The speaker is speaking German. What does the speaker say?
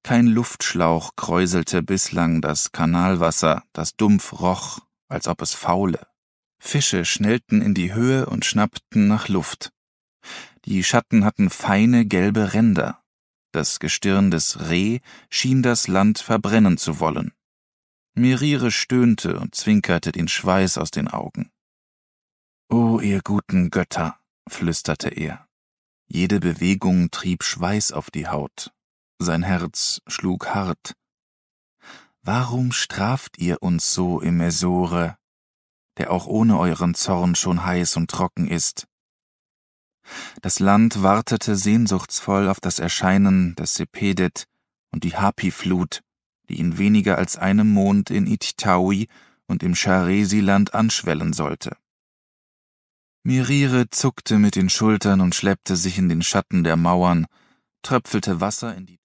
Kein Luftschlauch kräuselte bislang das Kanalwasser, das dumpf roch, als ob es faule. Fische schnellten in die Höhe und schnappten nach Luft. Die Schatten hatten feine gelbe Ränder. Das Gestirn des Reh schien das Land verbrennen zu wollen. Mirire stöhnte und zwinkerte den Schweiß aus den Augen. »O ihr guten Götter«, flüsterte er. Jede Bewegung trieb Schweiß auf die Haut. Sein Herz schlug hart. »Warum straft ihr uns so im Mesore, der auch ohne euren Zorn schon heiß und trocken ist?« Das Land wartete sehnsuchtsvoll auf das Erscheinen des Sepedit und die Hapi-Flut, die in weniger als einem Mond in Ititaui und im Charesi-Land anschwellen sollte. Mirire zuckte mit den Schultern und schleppte sich in den Schatten der Mauern, tröpfelte Wasser in die